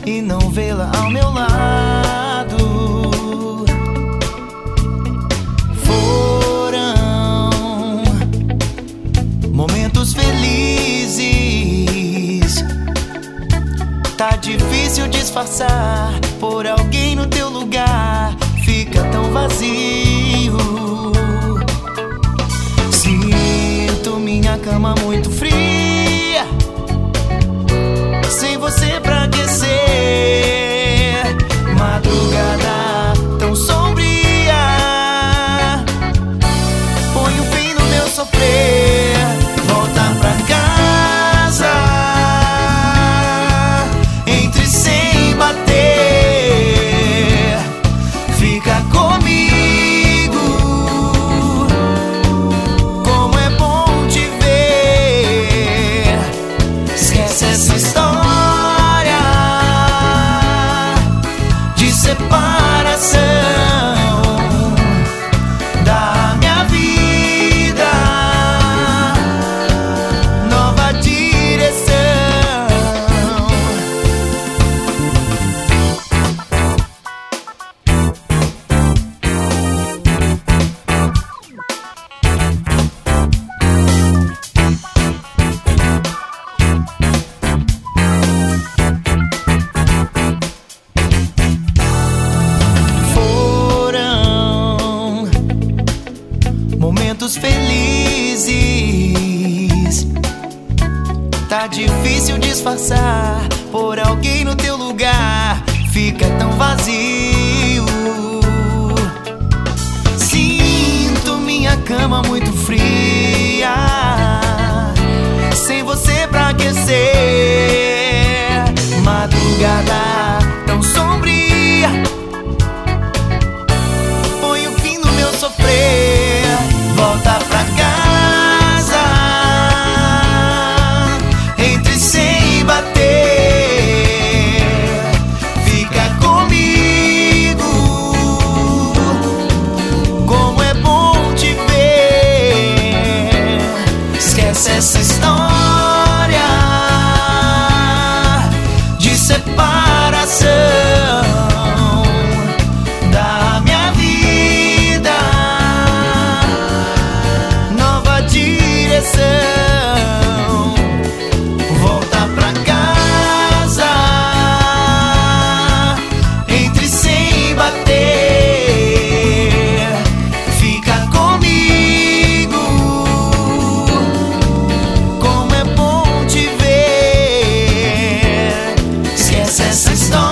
e não vê-la ao meu lado. Foram momentos felizes. Tá difícil disfarçar por alguém no teu lugar. Fica tão vazio. Sinto minha cama muito fria, sem você pra aquecer. Madrugada tão sombria, põe um fim no meu sofrer. Volta pra casa, entre sem bater. Fica comigo, como é bom te ver. Esquece essa história de separação da minha vida. Nova direção. Foram momentos felizes. Tá difícil disfarçar por alguém no teu lugar. Fica tão vazio. Sinto minha cama muito fria, sem você pra aquecer. Madrugada tão sombria, põe um fim no meu sofrer. Volta pra casa, entre sem bater. Fica comigo, como é bom te ver. Esquece essa história de separação da minha vida. Nova direção. Volta pra casa, entre sem bater. Fica comigo, como é bom te ver. Esquece essa história